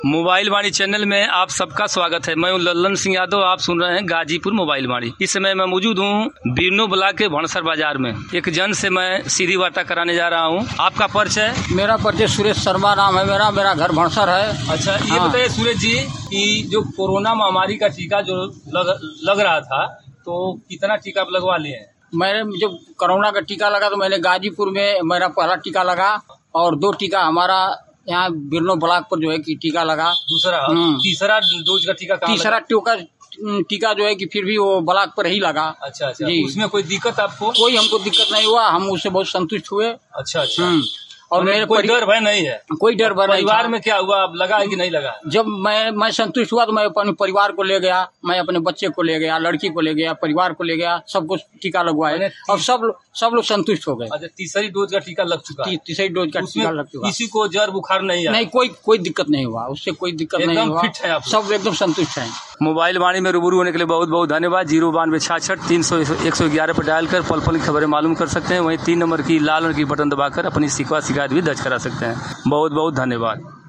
Mobile वाणी channel में आप सबका स्वागत है। मैं हूं लल्लन सिंह यादव। आप सुन रहे हैं गाजीपुर मोबाइल वाणी। इस समय मैं मौजूद हूं बिरनो ब्लॉक के भणसर बाजार में। एक जन से मैं सीधी वार्ता कराने जा रहा हूं। आपका परिचय? मेरा परिचय सुरेश शर्मा नाम है मेरा घर भणसर है। अच्छा, ये बताइए सुरेश जी कि जो कोरोना महामारी का टीका जो लग रहा था, तो कितना टीका आप लगवा लिए हैं? मैंने जब कोरोना का टीका लगा तो मैंने गाजीपुर में मेरा पहला टीका लगा और 2 टीका हमारा यहाँ बिरनो ब्लॉक पर जो है कि टीका लगा। दूसरा तीसरा डोज का टीका कहाँ तीसरा टीका जो है कि फिर भी वो ब्लॉक पर ही लगा। अच्छा जी। उसमें कोई दिक्कत आपको? कोई हमको दिक्कत नहीं हुआ, हम उससे बहुत संतुष्ट हुए। अच्छा। और मेरे कोई डर भय नहीं है? कोई डर भय नहीं। परिवार में क्या हुआ, अब लगा है कि नहीं लगा? जब मैं संतुष्ट हुआ तो मैं अपने परिवार को ले गया, मैं अपने बच्चे को ले गया, लड़की को ले गया, परिवार को ले गया, सबको टीका लगवाया और सब लोग संतुष्ट हो गए। अच्छा, तीसरी डोज का टीका लग चुका है? तीसरी डोज का टीका लग चुका। किसी को जर बुखार नहीं है? नहीं, कोई दिक्कत नहीं हुआ, उससे कोई दिक्कत नहीं हुआ। फिट है आप? सब एकदम संतुष्ट हैं। मोबाइल वाणी में रूबरू होने के लिए बहुत बहुत धन्यवाद। 09266 300 पर डायल कर पल की खबरें मालूम कर सकते हैं। वहीं 3 नंबर की लाल रंग की बटन दबाकर अपनी शिकायत भी दर्ज करा सकते हैं। बहुत बहुत धन्यवाद।